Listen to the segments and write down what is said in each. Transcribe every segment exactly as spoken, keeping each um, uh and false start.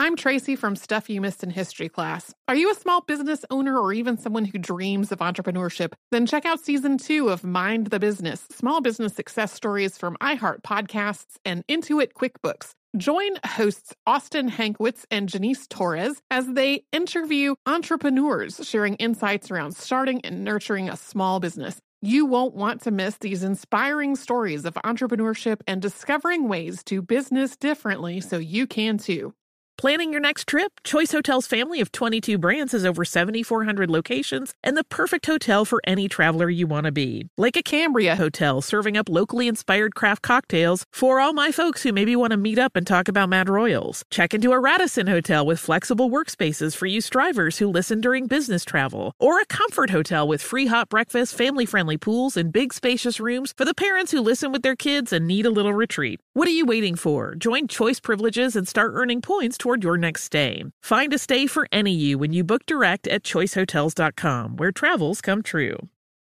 I'm Tracy from Stuff You Missed in History class. Are you a small business owner or even someone who dreams of entrepreneurship? Then check out season two of Mind the Business, small business success stories from iHeart Podcasts and Intuit QuickBooks. Join hosts Austin Hankwitz and Janice Torres as they interview entrepreneurs sharing insights around starting and nurturing a small business. You won't want to miss these inspiring stories of entrepreneurship and discovering ways to business differently so you can too. Planning your next trip? Choice Hotels' family of twenty-two brands has over seven thousand four hundred locations and the perfect hotel for any traveler you want to be. Like a Cambria Hotel, serving up locally inspired craft cocktails for all my folks who maybe want to meet up and talk about Mad Royals. Check into a Radisson Hotel with flexible workspaces for you strivers who listen during business travel. Or a Comfort Hotel with free hot breakfast, family-friendly pools, and big spacious rooms for the parents who listen with their kids and need a little retreat. What are you waiting for? Join Choice Privileges and start earning points toward your next stay. Find a stay for any you when you book direct at choice hotels dot com, where travels come true.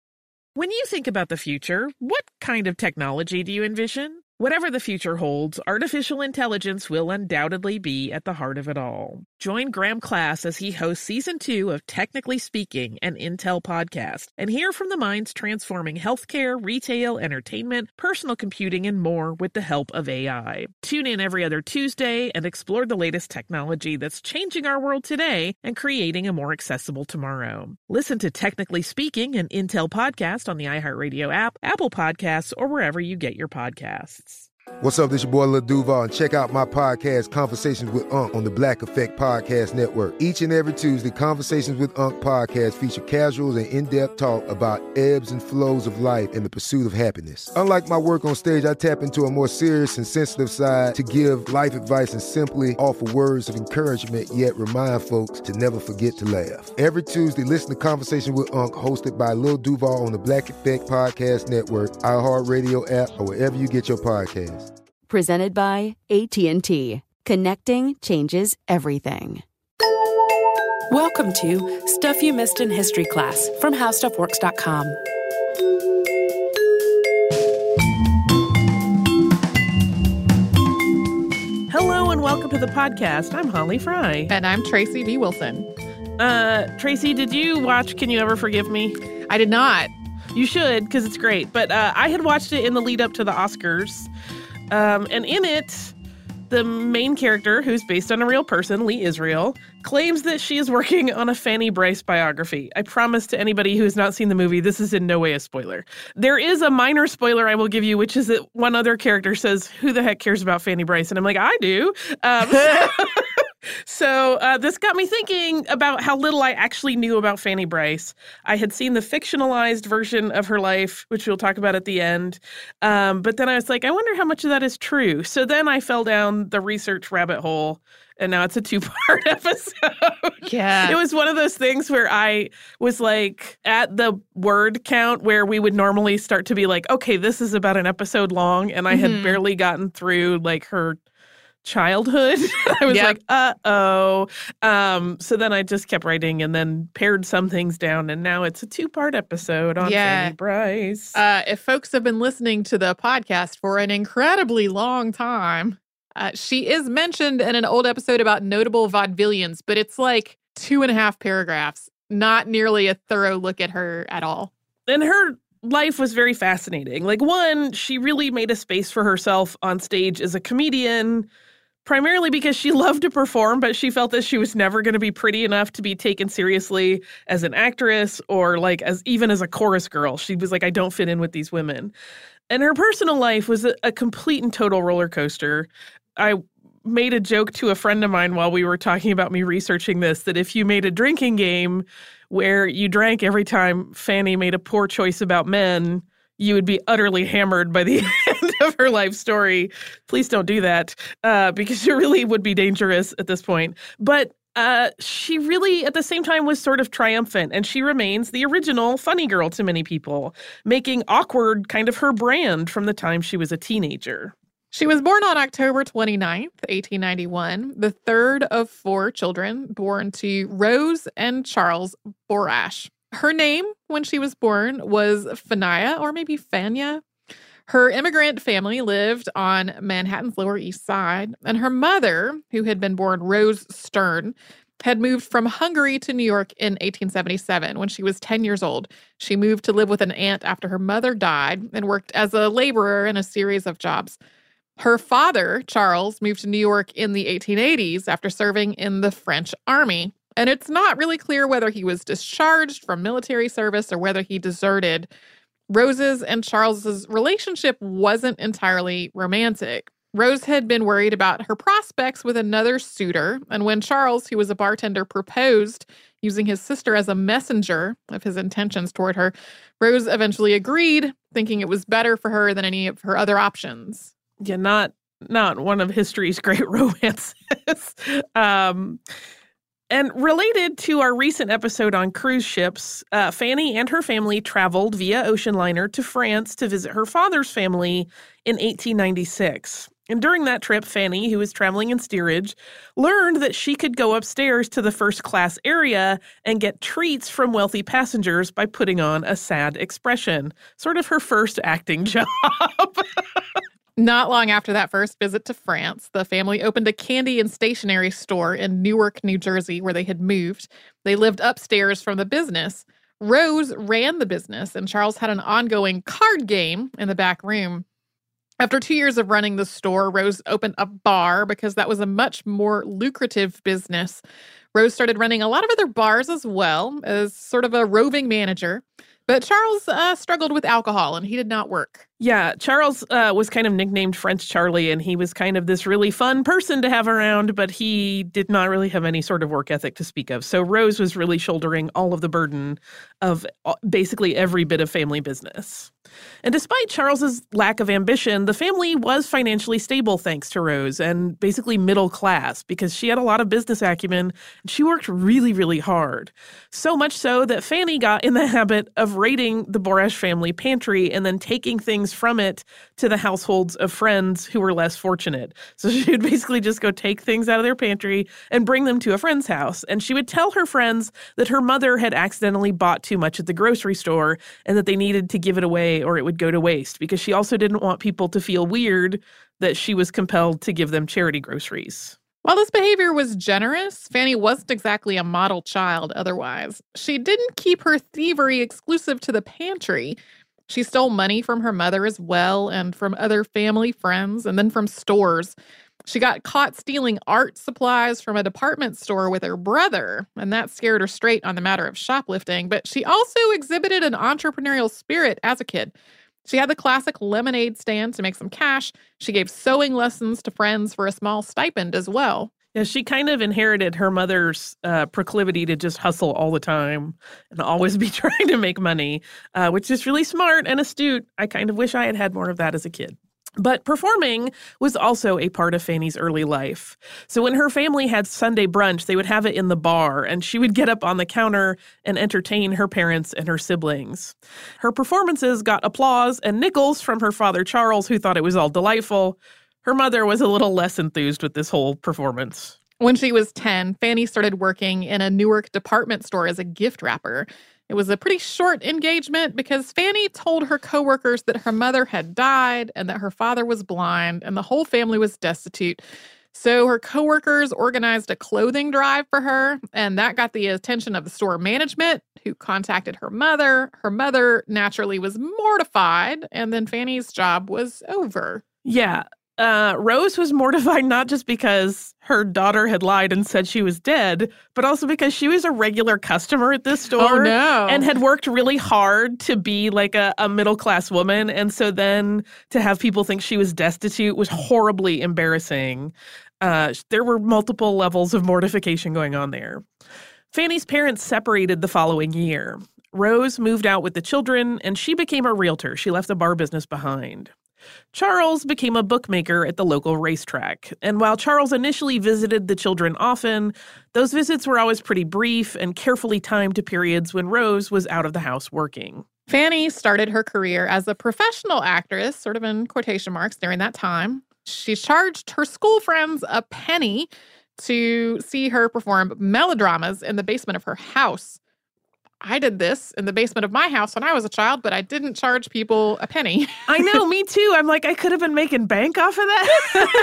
When you think about the future, what kind of technology do you envision? Whatever the future holds, artificial intelligence will undoubtedly be at the heart of it all. Join Graham Class as he hosts season two of Technically Speaking, an Intel podcast, and hear from the minds transforming healthcare, retail, entertainment, personal computing, and more with the help of A I. Tune in every other Tuesday and explore the latest technology that's changing our world today and creating a more accessible tomorrow. Listen to Technically Speaking, an Intel podcast on the iHeartRadio app, Apple Podcasts, or wherever you get your podcasts. What's up, this your boy Lil Duval, and check out my podcast, Conversations with Unc, on the Black Effect Podcast Network. Each and every Tuesday, Conversations with Unc podcast feature casuals and in-depth talk about ebbs and flows of life and the pursuit of happiness. Unlike my work on stage, I tap into a more serious and sensitive side to give life advice and simply offer words of encouragement, yet remind folks to never forget to laugh. Every Tuesday, listen to Conversations with Unc, hosted by Lil Duval on the Black Effect Podcast Network, iHeartRadio app, or wherever you get your podcasts. Presented by A T and T. Connecting changes everything. Welcome to Stuff You Missed in History class from how stuff works dot com. Hello and welcome to the podcast. I'm Holly Fry. And I'm Tracy B. Wilson. Uh, Tracy, did you watch Can You Ever Forgive Me? I did not. You should, because it's great. But uh, I had watched it in the lead up to the Oscars. Um, and in it, the main character, who's based on a real person, Lee Israel, claims that she is working on a Fanny Brice biography. I promise to anybody who has not seen the movie, this is in no way a spoiler. There is a minor spoiler I will give you, which is that one other character says, "Who the heck cares about Fanny Brice?" And I'm like, I do. Um, So uh, this got me thinking about how little I actually knew about Fanny Brice. I had seen the fictionalized version of her life, which we'll talk about at the end. Um, but then I was like, I wonder how much of that is true. So then I fell down the research rabbit hole, and now it's a two-part episode. Yeah. It was one of those things where I was like at the word count where we would normally start to be like, okay, this is about an episode long. And I Mm-hmm. had barely gotten through like her childhood. I was Yep. like, uh-oh. Um, so then I just kept writing and then pared some things down. And now it's a two-part episode on Yeah. Fanny Brice. Uh, if folks have been listening to the podcast for an incredibly long time, uh, she is mentioned in an old episode about notable vaudevillians, but it's like two and a half paragraphs, not nearly a thorough look at her at all. And her life was very fascinating. Like, one, she really made a space for herself on stage as a comedian, primarily because she loved to perform, but she felt that she was never going to be pretty enough to be taken seriously as an actress or like as even as a chorus girl. She was like, I don't fit in with these women. And her personal life was a, a complete and total roller coaster. I made a joke to a friend of mine while we were talking about me researching this, that if you made a drinking game where you drank every time Fanny made a poor choice about men, you would be utterly hammered by the end of her life story. Please don't do that, uh, because it really would be dangerous at this point. But uh, she really, at the same time, was sort of triumphant, and she remains the original funny girl to many people, making awkward kind of her brand from the time she was a teenager. She was born on October twenty-ninth, eighteen ninety-one, the third of four children born to Rose and Charles Borash. Her name when she was born was Fania, or maybe Fania. Her immigrant family lived on Manhattan's Lower East Side, and her mother, who had been born Rose Stern, had moved from Hungary to New York in eighteen seventy-seven when she was ten years old. She moved to live with an aunt after her mother died and worked as a laborer in a series of jobs. Her father, Charles, moved to New York in the eighteen eighties after serving in the French army. And it's not really clear whether he was discharged from military service or whether he deserted. Rose's and Charles's relationship wasn't entirely romantic. Rose had been worried about her prospects with another suitor, and when Charles, who was a bartender, proposed, using his sister as a messenger of his intentions toward her, Rose eventually agreed, thinking it was better for her than any of her other options. Yeah, not not one of history's great romances. um, and related to our recent episode on cruise ships, uh, Fanny and her family traveled via ocean liner to France to visit her father's family in eighteen ninety-six. And during that trip, Fanny, who was traveling in steerage, learned that she could go upstairs to the first class area and get treats from wealthy passengers by putting on a sad expression. Sort of her first acting job. Not long after that first visit to France, the family opened a candy and stationery store in Newark, New Jersey, where they had moved. They lived upstairs from the business. Rose ran the business, and Charles had an ongoing card game in the back room. After two years of running the store, Rose opened a bar because that was a much more lucrative business. Rose started running a lot of other bars as well as sort of a roving manager. But Charles uh, struggled with alcohol, and he did not work. Yeah, Charles uh, was kind of nicknamed French Charlie, and he was kind of this really fun person to have around, but he did not really have any sort of work ethic to speak of. So Rose was really shouldering all of the burden of basically every bit of family business. And despite Charles's lack of ambition, the family was financially stable thanks to Rose, and basically middle class, because she had a lot of business acumen, and she worked really, really hard. So much so that Fanny got in the habit of raiding the Boresh family pantry and then taking things from it to the households of friends who were less fortunate. So she would basically just go take things out of their pantry and bring them to a friend's house. And she would tell her friends that her mother had accidentally bought too much at the grocery store and that they needed to give it away or it would go to waste, because she also didn't want people to feel weird that she was compelled to give them charity groceries. While this behavior was generous, Fanny wasn't exactly a model child otherwise. She didn't keep her thievery exclusive to the pantry. She stole money from her mother as well, and from other family friends, and then from stores. She got caught stealing art supplies from a department store with her brother, and that scared her straight on the matter of shoplifting. But she also exhibited an entrepreneurial spirit as a kid. She had the classic lemonade stand to make some cash. She gave sewing lessons to friends for a small stipend as well. Yeah, she kind of inherited her mother's uh, proclivity to just hustle all the time and always be trying to make money, uh, which is really smart and astute. I kind of wish I had had more of that as a kid. But performing was also a part of Fanny's early life. So when her family had Sunday brunch, they would have it in the bar, and she would get up on the counter and entertain her parents and her siblings. Her performances got applause and nickels from her father, Charles, who thought it was all delightful. Her mother was a little less enthused with this whole performance. When she was ten, Fanny started working in a Newark department store as a gift wrapper. It was a pretty short engagement because Fanny told her coworkers that her mother had died and that her father was blind and the whole family was destitute. So her coworkers organized a clothing drive for her, and that got the attention of the store management, who contacted her mother. Her mother naturally was mortified, and then Fanny's job was over. Yeah. Uh, Rose was mortified not just because her daughter had lied and said she was dead, but also because she was a regular customer at this store. Oh, no. And had worked really hard to be like a, a middle-class woman. And so then to have people think she was destitute was horribly embarrassing. Uh, there were multiple levels of mortification going on there. Fanny's parents separated the following year. Rose moved out with the children, and she became a realtor. She left the bar business behind. Charles became a bookmaker at the local racetrack, and while Charles initially visited the children often, those visits were always pretty brief and carefully timed to periods when Rose was out of the house working. Fanny started her career as a professional actress, sort of in quotation marks, during that time. She charged her school friends a penny to see her perform melodramas in the basement of her house. I did this in the basement of my house when I was a child, but I didn't charge people a penny. I know, me too. I'm like, I could have been making bank off of that.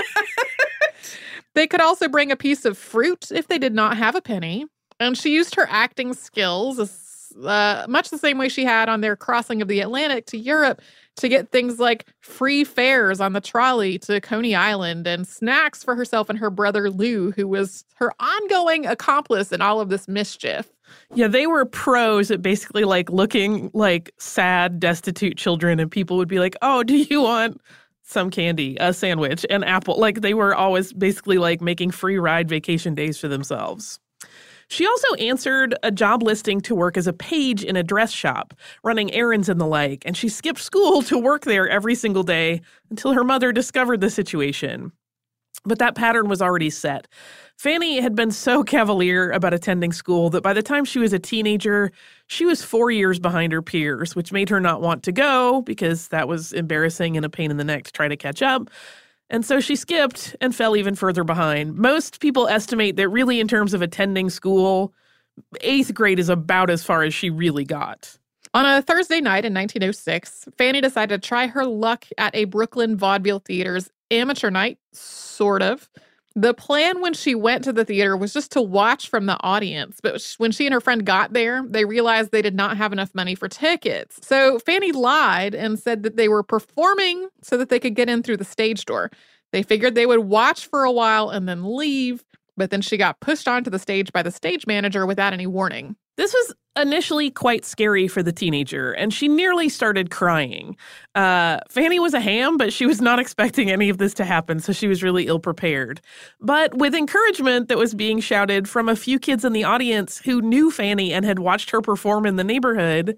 They could also bring a piece of fruit if they did not have a penny. And she used her acting skills as, uh, much the same way she had on their crossing of the Atlantic to Europe to get things like free fares on the trolley to Coney Island and snacks for herself and her brother Lou, who was her ongoing accomplice in all of this mischief. Yeah, they were pros at basically like looking like sad, destitute children, and people would be like, oh, do you want some candy, a sandwich, an apple? Like they were always basically like making free ride vacation days for themselves. She also answered a job listing to work as a page in a dress shop, running errands and the like, and she skipped school to work there every single day until her mother discovered the situation. But that pattern was already set. Fanny had been so cavalier about attending school that by the time she was a teenager, she was four years behind her peers, which made her not want to go because that was embarrassing and a pain in the neck to try to catch up. And so she skipped and fell even further behind. Most people estimate that really in terms of attending school, eighth grade is about as far as she really got. On a Thursday night in nineteen oh six, Fanny decided to try her luck at a Brooklyn vaudeville theater's amateur night, sort of. The plan when she went to the theater was just to watch from the audience. But when she and her friend got there, they realized they did not have enough money for tickets. So Fanny lied and said that they were performing so that they could get in through the stage door. They figured they would watch for a while and then leave. But then she got pushed onto the stage by the stage manager without any warning. This was initially quite scary for the teenager, and she nearly started crying. Uh, Fanny was a ham, but she was not expecting any of this to happen, so she was really ill-prepared. But with encouragement that was being shouted from a few kids in the audience who knew Fanny and had watched her perform in the neighborhood,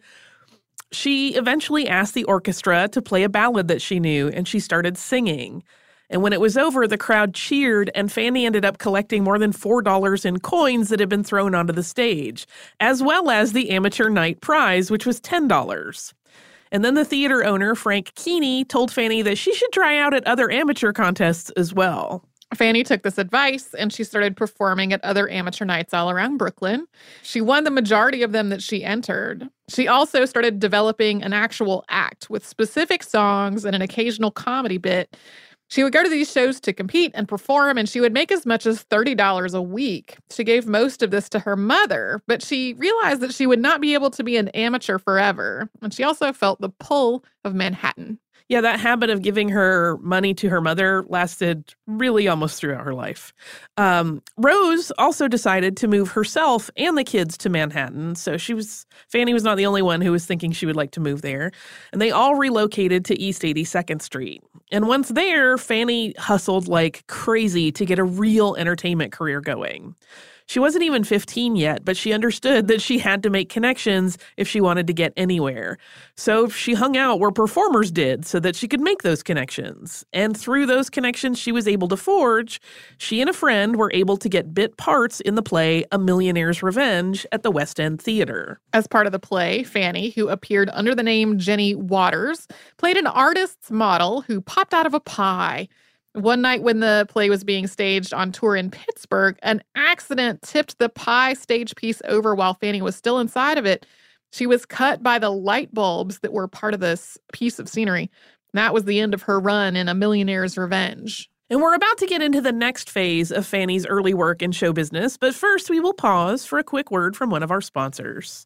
she eventually asked the orchestra to play a ballad that she knew, and she started singing. And when it was over, the crowd cheered, and Fanny ended up collecting more than four dollars in coins that had been thrown onto the stage, as well as the amateur night prize, which was ten dollars. And then the theater owner, Frank Keeney, told Fanny that she should try out at other amateur contests as well. Fanny took this advice, and she started performing at other amateur nights all around Brooklyn. She won the majority of them that she entered. She also started developing an actual act with specific songs and an occasional comedy bit. She would go to these shows to compete and perform, and she would make as much as thirty dollars a week. She gave most of this to her mother, but she realized that she would not be able to be an amateur forever. And she also felt the pull of Manhattan. Yeah, that habit of giving her money to her mother lasted really almost throughout her life. Um, Rose also decided to move herself and the kids to Manhattan. So she was, Fanny was not the only one who was thinking she would like to move there. And they all relocated to East eighty-second Street. And once there, Fanny hustled like crazy to get a real entertainment career going. She wasn't even fifteen yet, but she understood that she had to make connections if she wanted to get anywhere. So she hung out where performers did so that she could make those connections. And through those connections she was able to forge, she and a friend were able to get bit parts in the play A Millionaire's Revenge at the West End Theater. As part of the play, Fanny, who appeared under the name Jenny Waters, played an artist's model who popped out of a pie. One night when the play was being staged on tour in Pittsburgh, an accident tipped the pie stage piece over while Fanny was still inside of it. She was cut by the light bulbs that were part of this piece of scenery. That was the end of her run in A Millionaire's Revenge. And we're about to get into the next phase of Fanny's early work in show business, but first we will pause for a quick word from one of our sponsors.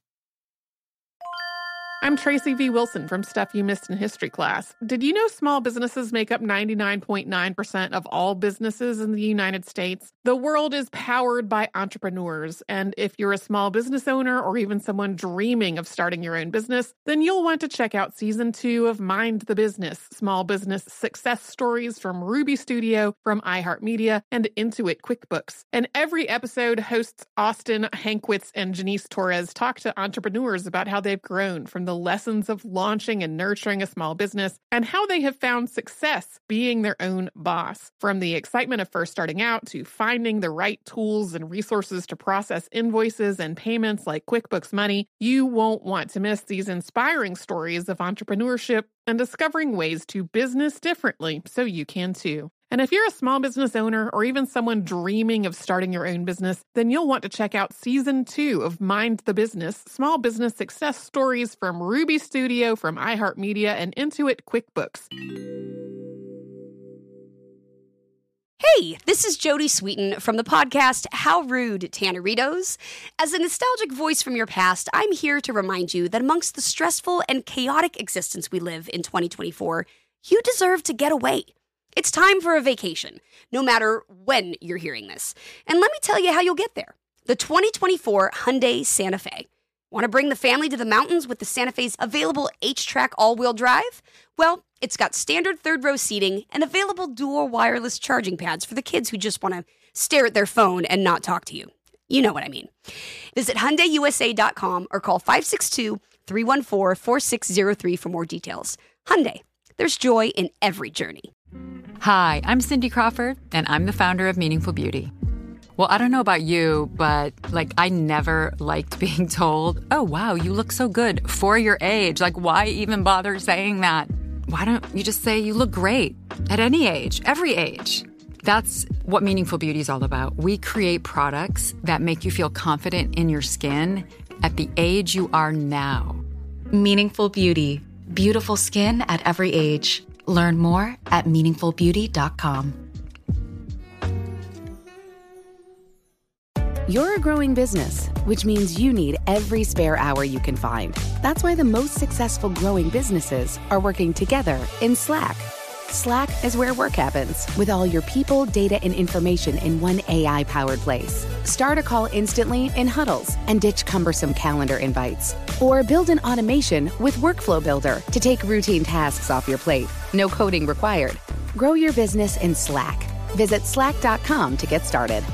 I'm Tracy V. Wilson from Stuff You Missed in History Class. Did you know small businesses make up ninety-nine point nine percent of all businesses in the United States? The world is powered by entrepreneurs, and if you're a small business owner or even someone dreaming of starting your own business, then you'll want to check out Season two of Mind the Business, Small Business Success Stories from Ruby Studio, from iHeartMedia, and Intuit QuickBooks. And every episode, hosts Austin Hankwitz and Janice Torres talk to entrepreneurs about how they've grown from the lessons of launching and nurturing a small business and how they have found success being their own boss. From the excitement of first starting out to finding the right tools and resources to process invoices and payments like QuickBooks Money, you won't want to miss these inspiring stories of entrepreneurship and discovering ways to business differently so you can too. And if you're a small business owner or even someone dreaming of starting your own business, then you'll want to check out season two of Mind the Business, small business success stories from Ruby Studio, from iHeartMedia, and Intuit QuickBooks. Hey, this is Jodie Sweetin from the podcast How Rude, Tanneritos. As a nostalgic voice from your past, I'm here to remind you that amongst the stressful and chaotic existence we live in twenty twenty-four, you deserve to get away. It's time for a vacation, no matter when you're hearing this. And let me tell you how you'll get there. The twenty twenty-four Hyundai Santa Fe. Want to bring the family to the mountains with the Santa Fe's available H-Track all-wheel drive? Well, it's got standard third-row seating and available dual wireless charging pads for the kids who just want to stare at their phone and not talk to you. You know what I mean. Visit Hyundai U S A dot com or call five six two, three one four, four six zero three for more details. Hyundai, there's joy in every journey. Hi, I'm Cindy Crawford, and I'm the founder of Meaningful Beauty. Well, I don't know about you, but, like, I never liked being told, oh, wow, you look so good for your age. Like, why even bother saying that? Why don't you just say you look great at any age, every age? That's what Meaningful Beauty is all about. We create products that make you feel confident in your skin at the age you are now. Meaningful Beauty. Beautiful skin at every age. Learn more at meaningful beauty dot com. You're a growing business, which means you need every spare hour you can find. That's why the most successful growing businesses are working together in Slack. Slack is where work happens, with all your people, data, and information in one A I-powered place. Start a call instantly in huddles and ditch cumbersome calendar invites. Or build an automation with Workflow Builder to take routine tasks off your plate. No coding required. Grow your business in Slack. Visit slack dot com to get started.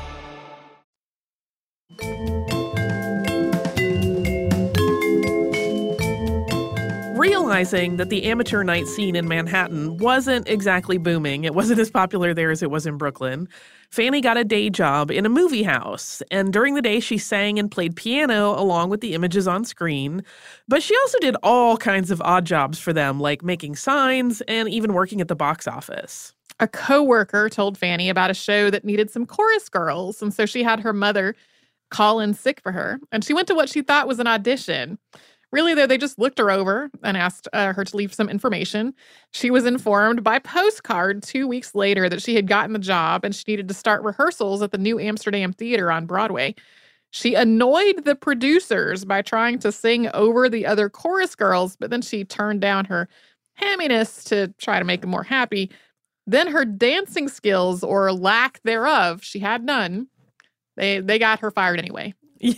Realizing that the amateur night scene in Manhattan wasn't exactly booming, it wasn't as popular there as it was in Brooklyn, Fanny got a day job in a movie house. And during the day, she sang and played piano along with the images on screen. But she also did all kinds of odd jobs for them, like making signs and even working at the box office. A coworker told Fanny about a show that needed some chorus girls, and so she had her mother call in sick for her. And she went to what she thought was an audition. Really, though, they just looked her over and asked uh, her to leave some information. She was informed by postcard two weeks later that she had gotten the job and she needed to start rehearsals at the New Amsterdam Theater on Broadway. She annoyed the producers by trying to sing over the other chorus girls, but then she turned down her hamminess to try to make them more happy. Then her dancing skills, or lack thereof, she had none. They they got her fired anyway.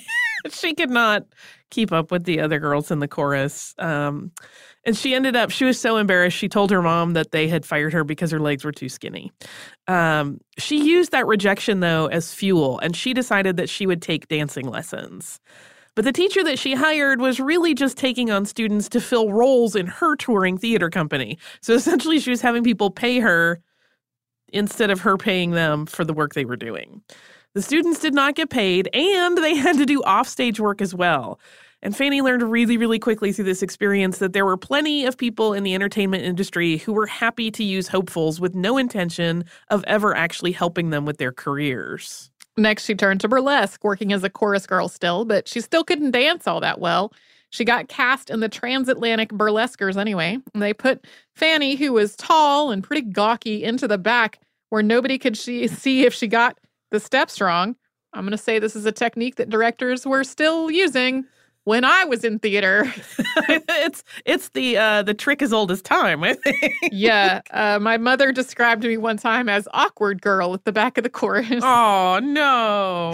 She could not keep up with the other girls in the chorus. Um, and she ended up, she was so embarrassed, she told her mom that they had fired her because her legs were too skinny. Um, she used that rejection, though, as fuel, and she decided that she would take dancing lessons. But the teacher that she hired was really just taking on students to fill roles in her touring theater company. So essentially, she was having people pay her instead of her paying them for the work they were doing. The students did not get paid, and they had to do offstage work as well. And Fanny learned really, really quickly through this experience that there were plenty of people in the entertainment industry who were happy to use hopefuls with no intention of ever actually helping them with their careers. Next, she turned to burlesque, working as a chorus girl still, but she still couldn't dance all that well. She got cast in the Transatlantic Burlesquers anyway. And they put Fanny, who was tall and pretty gawky, into the back where nobody could she see if she got the steps wrong. I'm going to say this is a technique that directors were still using when I was in theater. it's it's the uh, the trick as old as time, I think. Yeah. Uh, my mother described me one time as awkward girl at the back of the chorus. Oh, no.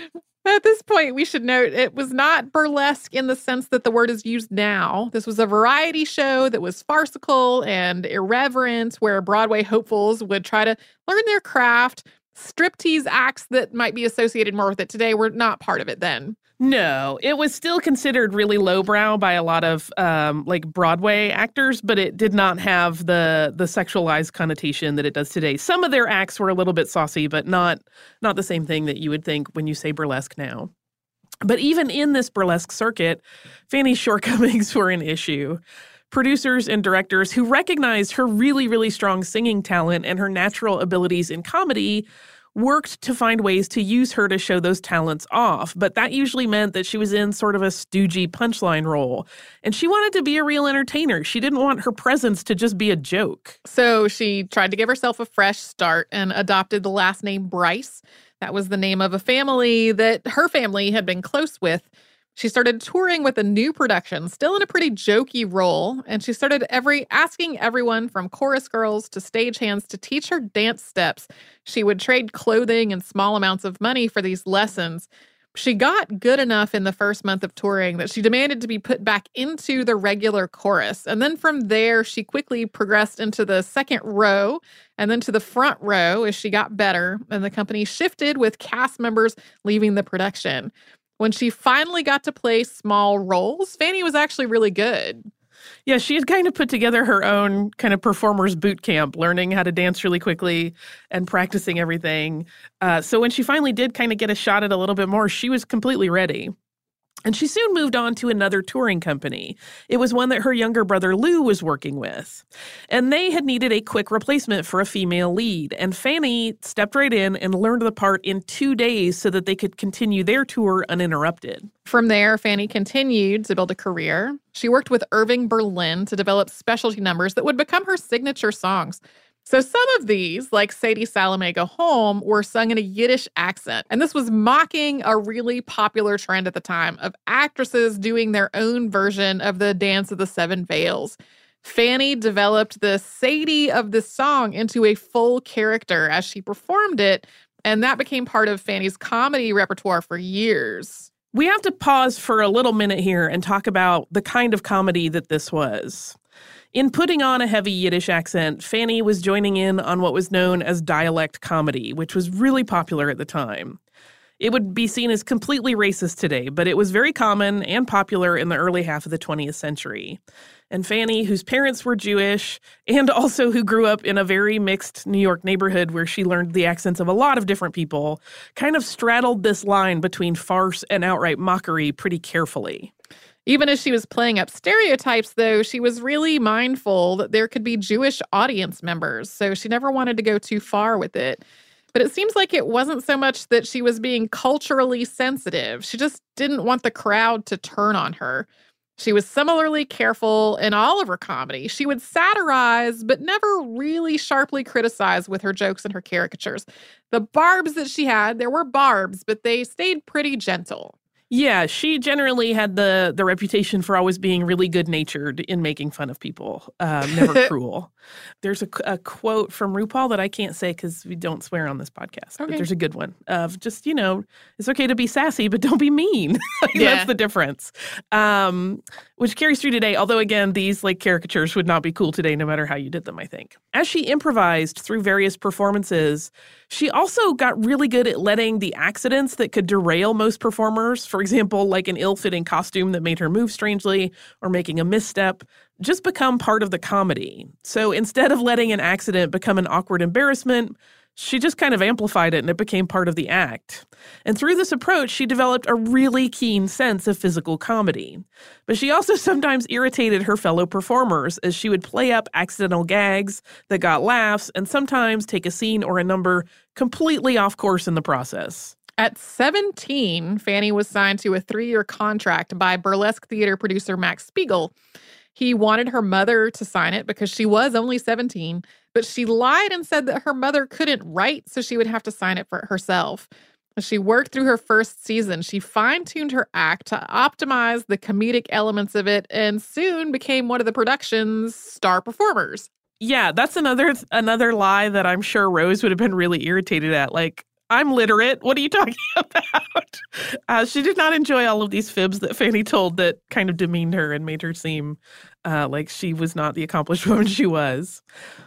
At this point, we should note it was not burlesque in the sense that the word is used now. This was a variety show that was farcical and irreverent, where Broadway hopefuls would try to learn their craft. Striptease acts that might be associated more with it today were not part of it then. No, it was still considered really lowbrow by a lot of um, like Broadway actors, but it did not have the the sexualized connotation that it does today. Some of their acts were a little bit saucy, but not not the same thing that you would think when you say burlesque now. But even in this burlesque circuit, Fanny's shortcomings were an issue. producers and directors who recognized her really, really strong singing talent and her natural abilities in comedy worked to find ways to use her to show those talents off. But that usually meant that she was in sort of a stoogey punchline role. And she wanted to be a real entertainer. She didn't want her presence to just be a joke. So she tried to give herself a fresh start and adopted the last name Bryce. That was the name of a family that her family had been close with. She started touring with a new production, still in a pretty jokey role, and she started every asking everyone from chorus girls to stagehands to teach her dance steps. She would trade clothing and small amounts of money for these lessons. She got good enough in the first month of touring that she demanded to be put back into the regular chorus. And then from there, she quickly progressed into the second row and then to the front row as she got better, and the company shifted with cast members leaving the production. When she finally got to play small roles, Fanny was actually really good. Yeah, she had kind of put together her own kind of performer's boot camp, learning how to dance really quickly and practicing everything. Uh, so when she finally did kind of get a shot at a little bit more, she was completely ready. And she soon moved on to another touring company. It was one that her younger brother Lou was working with. And they had needed a quick replacement for a female lead. And Fanny stepped right in and learned the part in two days so that they could continue their tour uninterrupted. From there, Fanny continued to build a career. She worked with Irving Berlin to develop specialty numbers that would become her signature songs. So some of these, like Sadie Salome Go Home, were sung in a Yiddish accent. And this was mocking a really popular trend at the time of actresses doing their own version of the Dance of the Seven Veils. Fanny developed the Sadie of this song into a full character as she performed it, and that became part of Fanny's comedy repertoire for years. We have to pause for a little minute here and talk about the kind of comedy that this was. In putting on a heavy Yiddish accent, Fanny was joining in on what was known as dialect comedy, which was really popular at the time. It would be seen as completely racist today, but it was very common and popular in the early half of the twentieth century. And Fanny, whose parents were Jewish, and also who grew up in a very mixed New York neighborhood where she learned the accents of a lot of different people, kind of straddled this line between farce and outright mockery pretty carefully. Even as she was playing up stereotypes, though, she was really mindful that there could be Jewish audience members, so she never wanted to go too far with it. But it seems like it wasn't so much that she was being culturally sensitive. She just didn't want the crowd to turn on her. She was similarly careful in all of her comedy. She would satirize, but never really sharply criticize with her jokes and her caricatures. The barbs that she had, there were barbs, but they stayed pretty gentle. Yeah, she generally had the the reputation for always being really good-natured in making fun of people, um, never cruel. There's a, a quote from RuPaul that I can't say because we don't swear on this podcast, okay. But there's a good one of just, you know, it's okay to be sassy, but don't be mean. Like, yeah. That's the difference, um, which carries through today, although, again, these like caricatures would not be cool today no matter how you did them, I think. As she improvised through various performances, she also got really good at letting the accidents that could derail most performers, for example, like an ill-fitting costume that made her move strangely or making a misstep, just become part of the comedy. So instead of letting an accident become an awkward embarrassment, she just kind of amplified it and it became part of the act. And through this approach, she developed a really keen sense of physical comedy. But she also sometimes irritated her fellow performers as she would play up accidental gags that got laughs and sometimes take a scene or a number completely off course in the process. At seventeen, Fanny was signed to a three-year contract by burlesque theater producer Max Spiegel. He wanted her mother to sign it because she was only seventeen, but she lied and said that her mother couldn't write, so she would have to sign it for herself. As she worked through her first season, she fine-tuned her act to optimize the comedic elements of it and soon became one of the production's star performers. Yeah, that's another another lie that I'm sure Rose would have been really irritated at. Like, I'm literate. What are you talking about? Uh, she did not enjoy all of these fibs that Fanny told that kind of demeaned her and made her seem uh, like she was not the accomplished woman she was.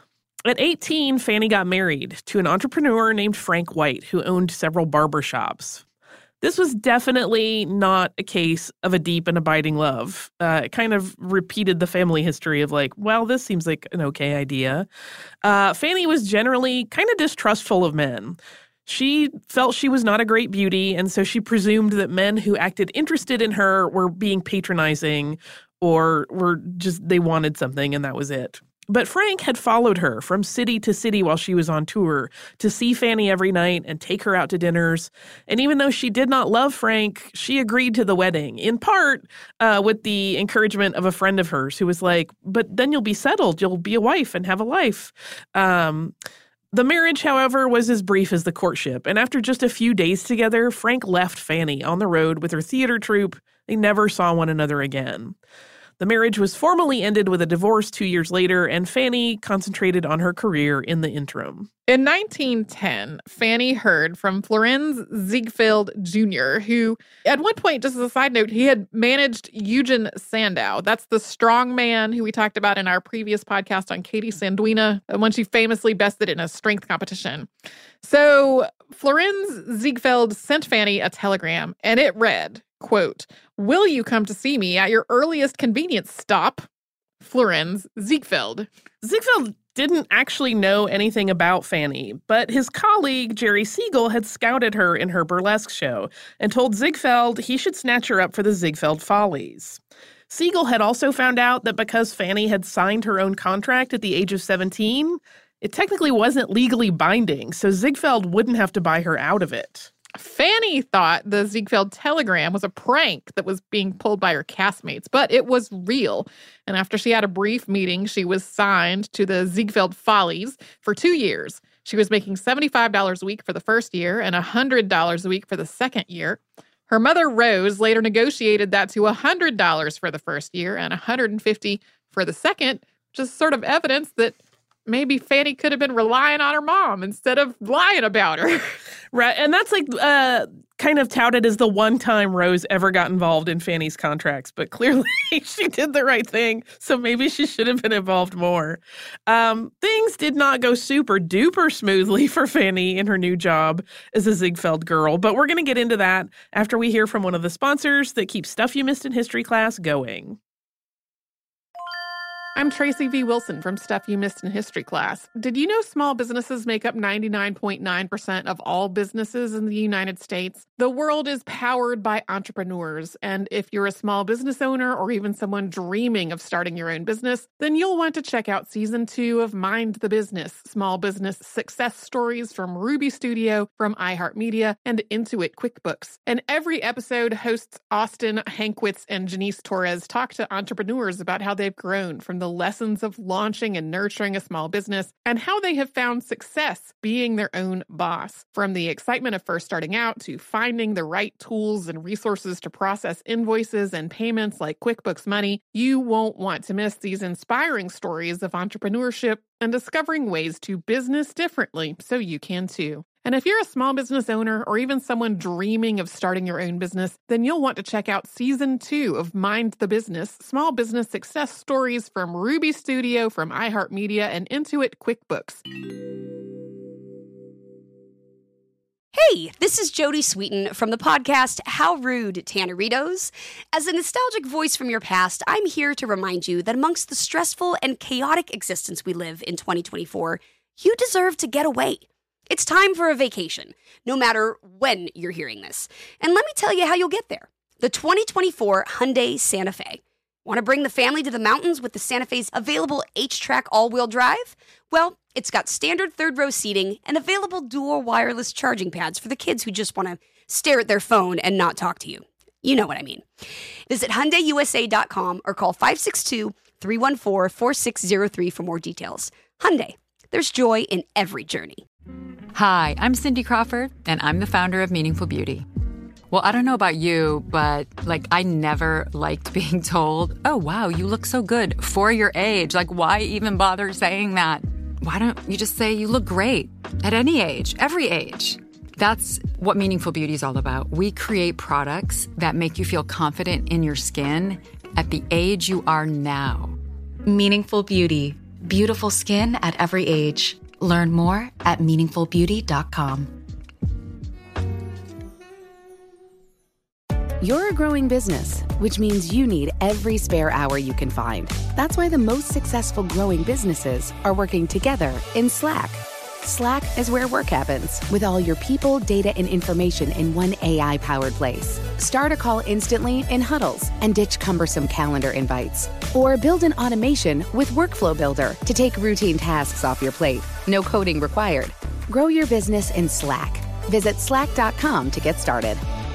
At eighteen, Fanny got married to an entrepreneur named Frank White, who owned several barbershops. This was definitely not a case of a deep and abiding love. Uh, it kind of repeated the family history of like, well, this seems like an okay idea. Uh, Fanny was generally kind of distrustful of men. She felt she was not a great beauty, and so she presumed that men who acted interested in her were being patronizing or were just, they wanted something and that was it. But Frank had followed her from city to city while she was on tour to see Fanny every night and take her out to dinners. And even though she did not love Frank, she agreed to the wedding, in part uh, with the encouragement of a friend of hers who was like, but then you'll be settled. You'll be a wife and have a life. Um, the marriage, however, was as brief as the courtship. And after just a few days together, Frank left Fanny on the road with her theater troupe. They never saw one another again. The marriage was formally ended with a divorce two years later, and Fanny concentrated on her career in the interim. In nineteen ten, Fanny heard from Florenz Ziegfeld Junior, who, at one point, just as a side note, he had managed Eugen Sandow. That's the strong man who we talked about in our previous podcast on Katie Sanduina, when she famously bested in a strength competition. So Florenz Ziegfeld sent Fanny a telegram, and it read, quote, "Will you come to see me at your earliest convenience stop? Florenz Ziegfeld." Ziegfeld didn't actually know anything about Fanny, but his colleague, Jerry Siegel, had scouted her in her burlesque show and told Ziegfeld he should snatch her up for the Ziegfeld Follies. Siegel had also found out that because Fanny had signed her own contract at the age of seventeen, it technically wasn't legally binding, so Ziegfeld wouldn't have to buy her out of it. Fanny thought the Ziegfeld telegram was a prank that was being pulled by her castmates, but it was real. And after she had a brief meeting, she was signed to the Ziegfeld Follies for two years. She was making seventy-five dollars a week for the first year and one hundred dollars a week for the second year. Her mother, Rose, later negotiated that to one hundred dollars for the first year and one hundred fifty dollars for the second, just sort of evidence that maybe Fanny could have been relying on her mom instead of lying about her. Right. And that's like uh, kind of touted as the one time Rose ever got involved in Fanny's contracts. But clearly she did the right thing. So maybe she should have been involved more. Um, things did not go super duper smoothly for Fanny in her new job as a Ziegfeld girl. But we're going to get into that after we hear from one of the sponsors that keeps Stuff You Missed in History Class going. I'm Tracy V. Wilson from Stuff You Missed in History Class. Did you know small businesses make up ninety-nine point nine percent of all businesses in the United States? The world is powered by entrepreneurs, and if you're a small business owner or even someone dreaming of starting your own business, then you'll want to check out Season two of Mind the Business, Small Business Success Stories from Ruby Studio, from iHeartMedia, and Intuit QuickBooks. And every episode, hosts Austin Hankwitz and Janice Torres talk to entrepreneurs about how they've grown from the lessons of launching and nurturing a small business and how they have found success being their own boss. From the excitement of first starting out to finding the right tools and resources to process invoices and payments like QuickBooks Money, you won't want to miss these inspiring stories of entrepreneurship and discovering ways to business differently so you can too. And if you're a small business owner or even someone dreaming of starting your own business, then you'll want to check out Season two of Mind the Business, Small Business Success Stories from Ruby Studio, from iHeartMedia, and Intuit QuickBooks. Hey, this is Jodie Sweetin from the podcast How Rude, Tanneritos. As a nostalgic voice from your past, I'm here to remind you that amongst the stressful and chaotic existence we live in twenty twenty-four, you deserve to get away. It's time for a vacation, no matter when you're hearing this. And let me tell you how you'll get there. The twenty twenty-four Hyundai Santa Fe. Want to bring the family to the mountains with the Santa Fe's available H-Track all-wheel drive? Well, it's got standard third-row seating and available dual wireless charging pads for the kids who just want to stare at their phone and not talk to you. You know what I mean. Visit Hyundai U S A dot com or call five six two, three one four, four six zero three for more details. Hyundai, there's joy in every journey. Hi, I'm Cindy Crawford, and I'm the founder of Meaningful Beauty. Well, I don't know about you, but, like, I never liked being told, oh, wow, you look so good for your age. Like, why even bother saying that? Why don't you just say you look great at any age, every age? That's what Meaningful Beauty is all about. We create products that make you feel confident in your skin at the age you are now. Meaningful Beauty. Beautiful skin at every age. Learn more at meaningful beauty dot com. You're a growing business, which means you need every spare hour you can find. That's why the most successful growing businesses are working together in Slack. Slack is where work happens, with all your people, data, and information in one A I-powered place. Start a call instantly in huddles and ditch cumbersome calendar invites. Or build an automation with Workflow Builder to take routine tasks off your plate. No coding required. Grow your business in Slack. Visit slack dot com to get started.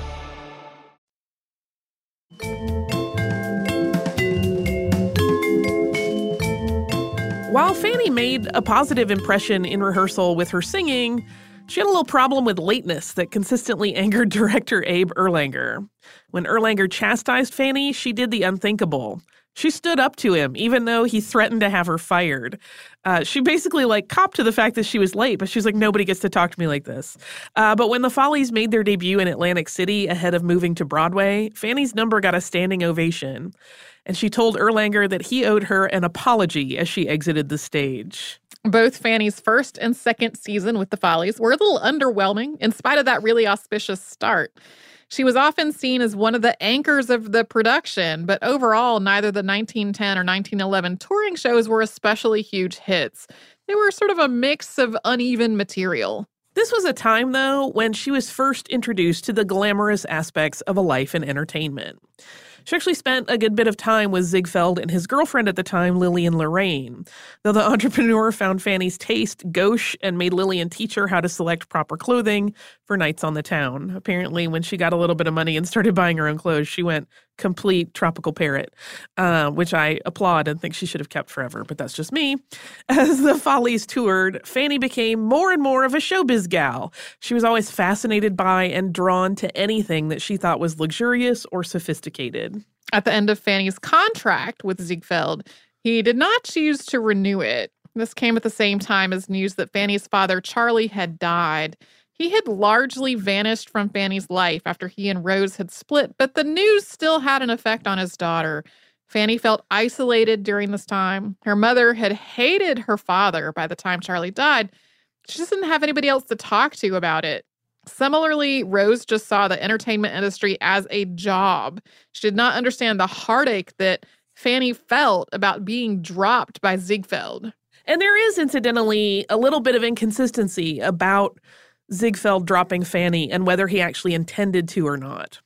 While Fanny made a positive impression in rehearsal with her singing, she had a little problem with lateness that consistently angered director Abe Erlanger. When Erlanger chastised Fanny, she did the unthinkable. She stood up to him, even though he threatened to have her fired. Uh, she basically, like, copped to the fact that she was late, but she's like, nobody gets to talk to me like this. Uh, but when the Follies made their debut in Atlantic City ahead of moving to Broadway, Fanny's number got a standing ovation. And she told Erlanger that he owed her an apology as she exited the stage. Both Fanny's first and second season with the Follies were a little underwhelming in spite of that really auspicious start. She was often seen as one of the anchors of the production, but overall, neither the nineteen ten or nineteen eleven touring shows were especially huge hits. They were sort of a mix of uneven material. This was a time, though, when she was first introduced to the glamorous aspects of a life in entertainment. She actually spent a good bit of time with Ziegfeld and his girlfriend at the time, Lillian Lorraine. Though the entrepreneur found Fanny's taste gauche and made Lillian teach her how to select proper clothing for nights on the town. Apparently, when she got a little bit of money and started buying her own clothes, she went complete tropical parrot, uh, which I applaud and think she should have kept forever, but that's just me. As the Follies toured, Fanny became more and more of a showbiz gal. She was always fascinated by and drawn to anything that she thought was luxurious or sophisticated. At the end of Fanny's contract with Ziegfeld, he did not choose to renew it. This came at the same time as news that Fanny's father, Charlie, had died. He had largely vanished from Fanny's life after he and Rose had split, but the news still had an effect on his daughter. Fanny felt isolated during this time. Her mother had hated her father by the time Charlie died. She just didn't have anybody else to talk to about it. Similarly, Rose just saw the entertainment industry as a job. She did not understand the heartache that Fanny felt about being dropped by Ziegfeld. And there is, incidentally, a little bit of inconsistency about Ziegfeld dropping Fanny and whether he actually intended to or not.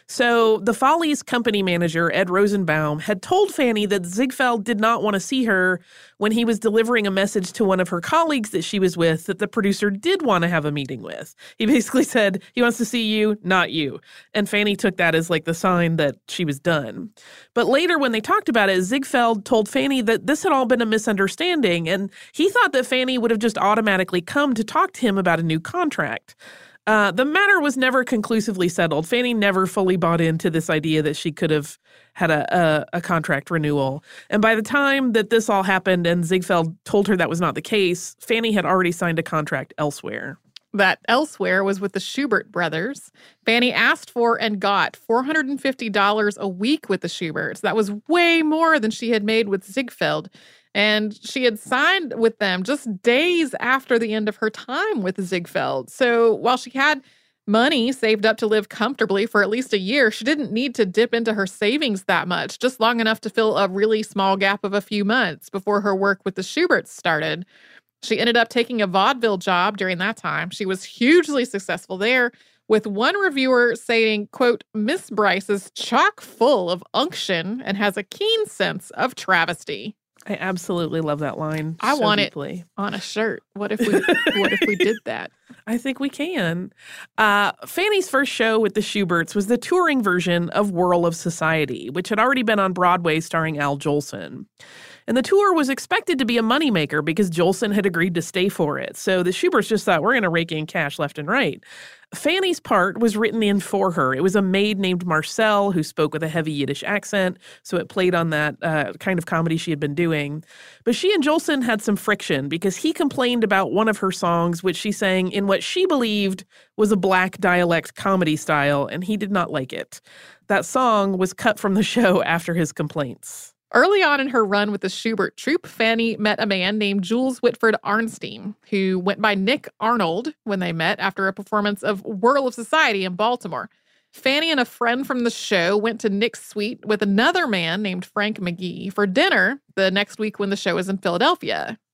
So the Follies company manager, Ed Rosenbaum, had told Fanny that Ziegfeld did not want to see her when he was delivering a message to one of her colleagues that she was with that the producer did want to have a meeting with. He basically said, he wants to see you, not you. And Fanny took that as like the sign that she was done. But later when they talked about it, Ziegfeld told Fanny that this had all been a misunderstanding, and he thought that Fanny would have just automatically come to talk to him about a new contract. Uh, the matter was never conclusively settled. Fanny never fully bought into this idea that she could have had a, a, a contract renewal. And by the time that this all happened and Ziegfeld told her that was not the case, Fanny had already signed a contract elsewhere. That elsewhere was with the Schubert brothers. Fanny asked for and got four hundred fifty dollars a week with the Schuberts. That was way more than she had made with Ziegfeld. And she had signed with them just days after the end of her time with Ziegfeld. So while she had money saved up to live comfortably for at least a year, she didn't need to dip into her savings that much, just long enough to fill a really small gap of a few months before her work with the Schuberts started. She ended up taking a vaudeville job during that time. She was hugely successful there, with one reviewer saying, quote, "Miss Bryce is chock full of unction and has a keen sense of travesty." I absolutely love that line. I so want deeply. it on a shirt. What if we what if we did that? I think we can. Uh, Fanny's first show with the Schuberts was the touring version of Whirl of Society, which had already been on Broadway starring Al Jolson. And the tour was expected to be a moneymaker because Jolson had agreed to stay for it. So the Schuberts just thought, we're going to rake in cash left and right. Fanny's part was written in for her. It was a maid named Marcel who spoke with a heavy Yiddish accent, so it played on that uh, kind of comedy she had been doing. But she and Jolson had some friction because he complained about one of her songs, which she sang in what she believed was a black dialect comedy style, and he did not like it. That song was cut from the show after his complaints. Early on in her run with the Schubert troupe, Fanny met a man named Jules Whitford Arnstein, who went by Nick Arnold when they met after a performance of Whirl of Society in Baltimore. Fanny and a friend from the show went to Nick's suite with another man named Frank McGee for dinner the next week when the show was in Philadelphia.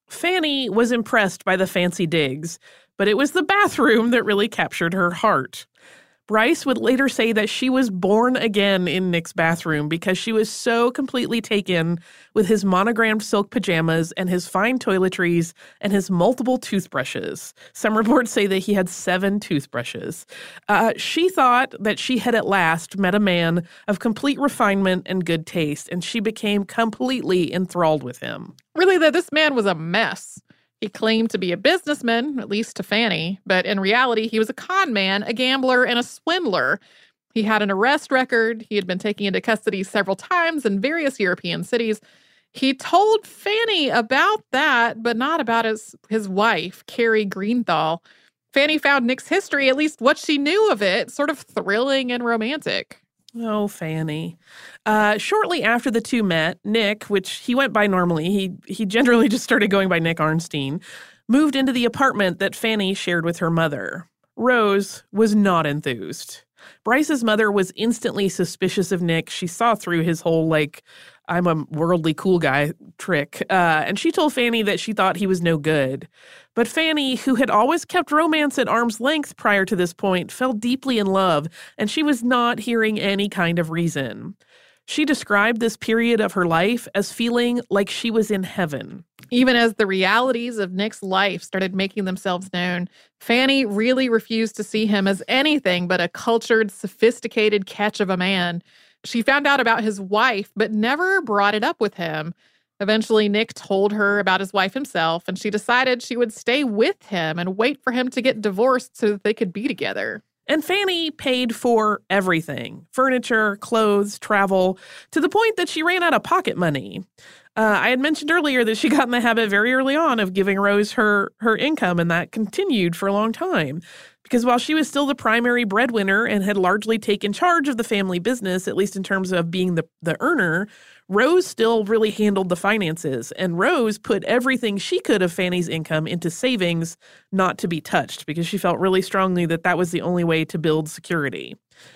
Fanny was impressed by the fancy digs, but it was the bathroom that really captured her heart. Bryce would later say that she was born again in Nick's bathroom because she was so completely taken with his monogrammed silk pajamas and his fine toiletries and his multiple toothbrushes. Some reports say that he had seven toothbrushes. Uh, she thought that she had at last met a man of complete refinement and good taste, and she became completely enthralled with him. Really, though, this man was a mess. He claimed to be a businessman, at least to Fanny, but in reality, he was a con man, a gambler, and a swindler. He had an arrest record. He had been taken into custody several times in various European cities. He told Fanny about that, but not about his, his wife, Carrie Greenthal. Fanny found Nick's history, at least what she knew of it, sort of thrilling and romantic. Oh, Fanny. Uh, shortly after the two met, Nick, which he went by normally, he he generally just started going by Nick Arnstein, moved into the apartment that Fanny shared with her mother. Rose was not enthused. Bryce's mother was instantly suspicious of Nick. She saw through his whole, like, I'm a worldly cool guy trick. Uh, and she told Fanny that she thought he was no good. But Fanny, who had always kept romance at arm's length prior to this point, fell deeply in love, and she was not hearing any kind of reason. She described this period of her life as feeling like she was in heaven. Even as the realities of Nick's life started making themselves known, Fanny really refused to see him as anything but a cultured, sophisticated catch of a man. She found out about his wife, but never brought it up with him. Eventually, Nick told her about his wife himself, and she decided she would stay with him and wait for him to get divorced so that they could be together. And Fanny paid for everything, furniture, clothes, travel, to the point that she ran out of pocket money. Uh, I had mentioned earlier that she got in the habit very early on of giving Rose her, her income, and that continued for a long time. Because while she was still the primary breadwinner and had largely taken charge of the family business, at least in terms of being the, the earner, Rose still really handled the finances. And Rose put everything she could of Fanny's income into savings not to be touched because she felt really strongly that that was the only way to build security.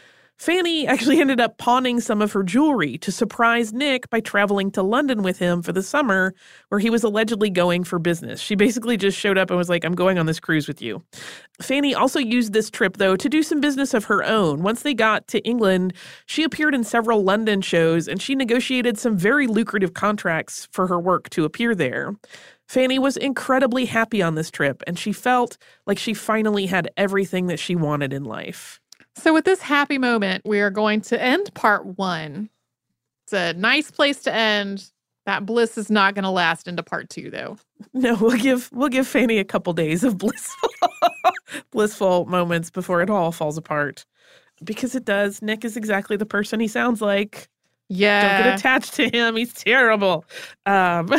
Fanny actually ended up pawning some of her jewelry to surprise Nick by traveling to London with him for the summer, where he was allegedly going for business. She basically just showed up and was like, I'm going on this cruise with you. Fanny also used this trip, though, to do some business of her own. Once they got to England, she appeared in several London shows, and she negotiated some very lucrative contracts for her work to appear there. Fanny was incredibly happy on this trip, and she felt like she finally had everything that she wanted in life. So with this happy moment, we are going to end part one. It's a nice place to end. That bliss is not going to last into part two, though. No, we'll give we'll give Fanny a couple days of blissful, blissful moments before it all falls apart. Because it does. Nick is exactly the person he sounds like. Yeah. Don't get attached to him. He's terrible. Um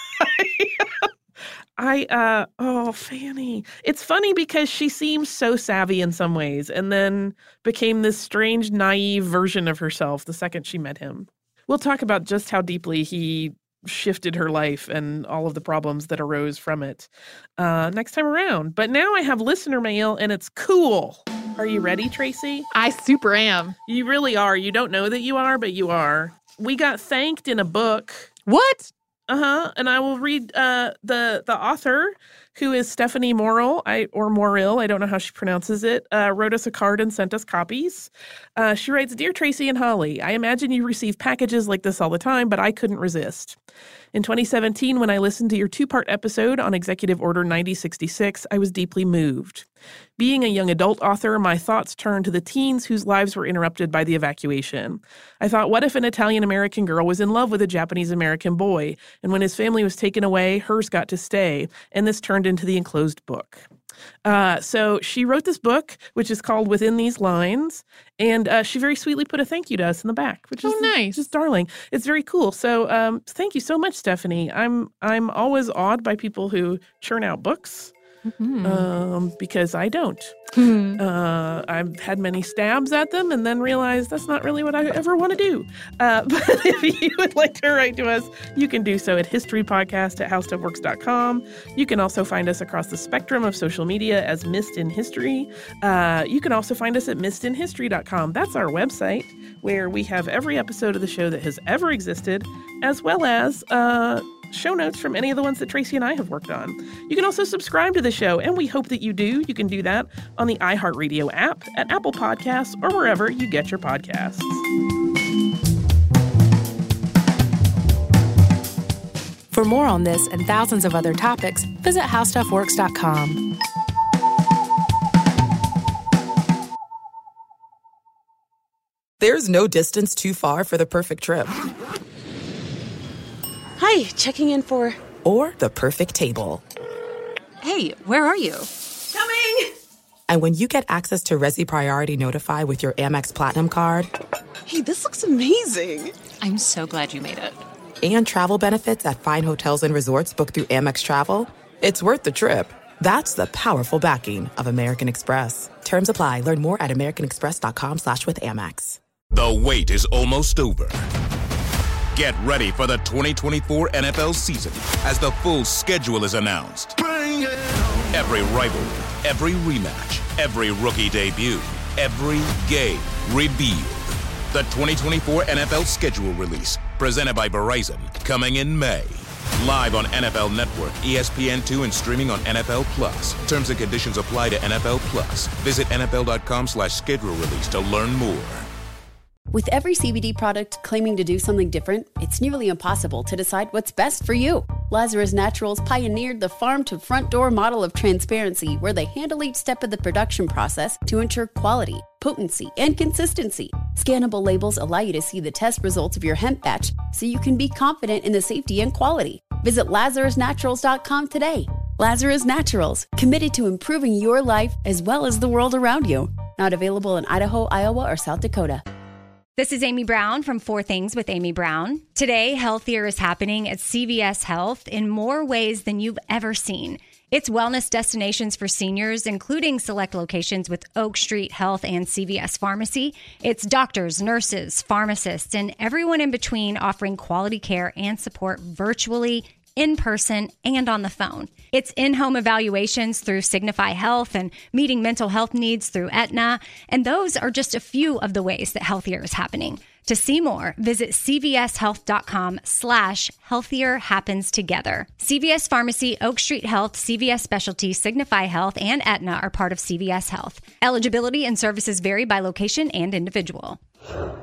I, uh, oh, Fanny. It's funny because she seems so savvy in some ways and then became this strange, naive version of herself the second she met him. We'll talk about just how deeply he shifted her life and all of the problems that arose from it uh, next time around. But now I have listener mail and it's cool. Are you ready, Tracy? I super am. You really are. You don't know that you are, but you are. We got thanked in a book. What? Uh-huh. And I will read uh, the the author, who is Stephanie Morrill, I, or Morrill, I don't know how she pronounces it, uh, wrote us a card and sent us copies. Uh, she writes, Dear Tracy and Holly, I imagine you receive packages like this all the time, but I couldn't resist. In twenty seventeen, when I listened to your two-part episode on Executive Order ninety sixty-six, I was deeply moved. Being a young adult author, my thoughts turned to the teens whose lives were interrupted by the evacuation. I thought, what if an Italian-American girl was in love with a Japanese-American boy, and when his family was taken away, hers got to stay, and this turned into the enclosed book. Uh, so she wrote this book, which is called Within These Lines, and uh, she very sweetly put a thank you to us in the back, which is oh, nice. Just darling. It's very cool. So um, thank you so much, Stephanie. I'm I'm always awed by people who churn out books. Mm-hmm. Um, because I don't. Mm-hmm. Uh, I've had many stabs at them and then realized that's not really what I ever want to do. Uh, but if you would like to write to us, you can do so at historypodcast at howstuffworks dot com. You can also find us across the spectrum of social media as Missed in History. Uh, you can also find us at missed in history dot com. That's our website where we have every episode of the show that has ever existed, as well as uh, show notes from any of the ones that Tracy and I have worked on. You can also subscribe to the show, and we hope that you do. You can do that on the iHeartRadio app, at Apple Podcasts, or wherever you get your podcasts. For more on this and thousands of other topics, visit how stuff works dot com. There's no distance too far for the perfect trip. Hi, checking in for... Or the perfect table. Hey, where are you? Coming! And when you get access to Resi Priority Notify with your Amex Platinum card... Hey, this looks amazing! I'm so glad you made it. And travel benefits at fine hotels and resorts booked through Amex Travel, it's worth the trip. That's the powerful backing of American Express. Terms apply. Learn more at americanexpress.com slash with Amex. The wait is almost over. Get ready for the twenty twenty-four N F L season as the full schedule is announced. Every rivalry, every rematch, every rookie debut, every game revealed. The twenty twenty-four N F L schedule release, presented by Verizon, coming in May. Live on N F L Network, E S P N two, and streaming on N F L Plus. Terms and conditions apply to N F L Plus. Visit N F L dot com slash schedule release to learn more. With every C B D product claiming to do something different, it's nearly impossible to decide what's best for you. Lazarus Naturals pioneered the farm-to-front-door model of transparency, where they handle each step of the production process to ensure quality, potency, and consistency. Scannable labels allow you to see the test results of your hemp batch, so you can be confident in the safety and quality. Visit lazarus naturals dot com today. Lazarus Naturals, committed to improving your life as well as the world around you. Not available in Idaho, Iowa, or South Dakota. This is Amy Brown from Four Things with Amy Brown. Today, healthier is happening at C V S Health in more ways than you've ever seen. It's wellness destinations for seniors, including select locations with Oak Street Health and C V S Pharmacy. It's doctors, nurses, pharmacists, and everyone in between offering quality care and support virtually, in person, and on the phone. It's in-home evaluations through Signify Health and meeting mental health needs through Aetna. And those are just a few of the ways that healthier is happening. To see more, visit cvshealth.com slash healthier happens together. C V S Pharmacy, Oak Street Health, C V S Specialty, Signify Health, and Aetna are part of C V S Health. Eligibility and services vary by location and individual.